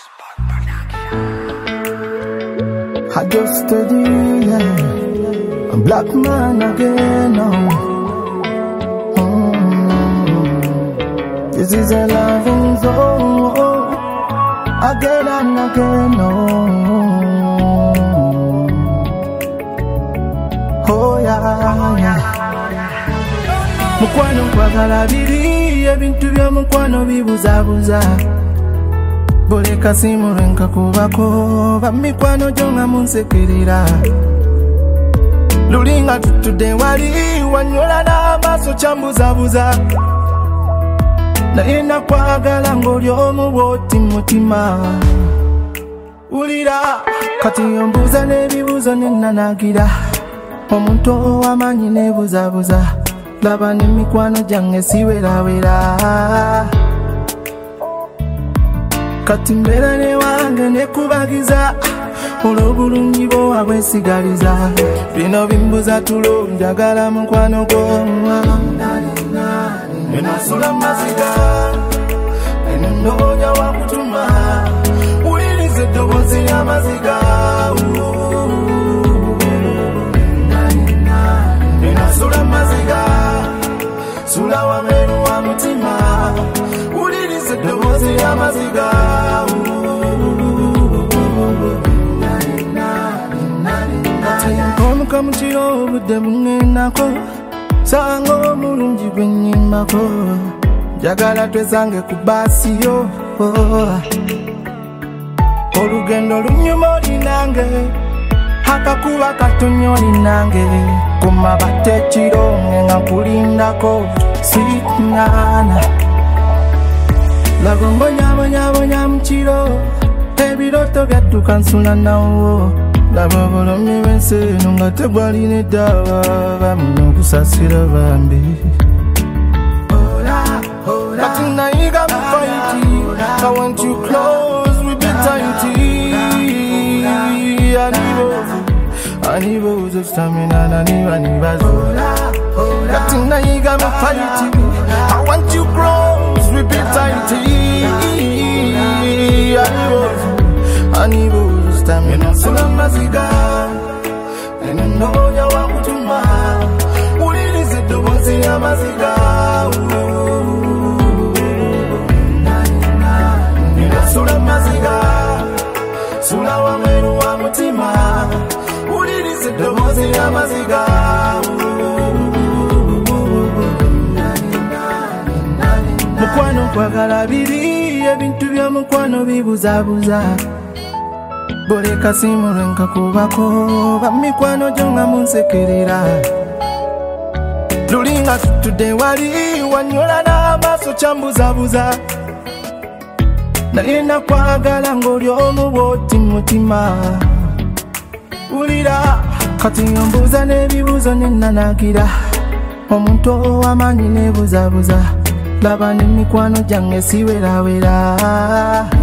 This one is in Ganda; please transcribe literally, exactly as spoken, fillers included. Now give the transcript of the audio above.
I just steady, yeah. A black man again now. Mm. This is a loving zone. Again and again, no. Oh yeah, yeah. Mukwano kwagala biri, ebintu bya mukwano bibuzabuza. Boleka simu renka kubako, bamikwano jonga munsekerera. Lulinga tutude wali, wanyola na maso chambuzabuza. Naye nakwagala ng'oli omuwoti mutima. Ulira, kati ombuuza n'ebibuuzo nennanagira. Omuntu ow'amaanyi n'ebuzabuza. Laba n'emikwano gyange siwerawera. Kati mbeera ne wange nekubagiza. Olw'obulungi bwo wabwesigaliza. Bino bimbuza tulo njagala mukwano gwo. Nenasula maziga, nenoonya wakutuma. Uliriza eddoboozi ly'amaziga. Nenasula maziga, sula wameru wa mutima. Uliriza eddoboozi ly'amaziga. Omuka mu kiro obudde bungendako. Sanga omulungi gwe nnyimako. Njagala twesange ku baasi yo. Olugendo lunyuma oli nange. Akakuba katonya oli nange. Ku mabata ekiro nga nkulindako. Sweet nana. Lago mbonyabonyabonya mu kiro. Ebiroto byadduka nsula nawo. Laba obulumi bw'ensi eno nga tebwalina eddawa. Bamuna okusasira bambi. Kati nayiga mu fighti. I want you close with the tighty. Anibozo, anibozo stamina naniba nibazo. Kati nayiga mu fighti. I want you close with the tighty. Anibozo, anibozo stamina sula maziga. Nenoonya wakutuma. Uliriza eddoboozi ly'amaziga. Nenasula maziga, sula wameru wa mutima. Uliriza eddoboozi ly'amaziga. Mukwano kwagala biri, ebintu bya mukwano bibuzabuza. Boleka simu renka kubako, bamikwano jonga munsekerera. Lulinga tutude wali, wanyola na maso chambuzabuza. Naye nakwagala ng'oli omuwoti mutima. Ulira, kati ombuuza n'ebibuuzo nennanagira. Omuntu ow'amaanyi n'ebuzabuza. Laba n'emikwano gyange siwerawera.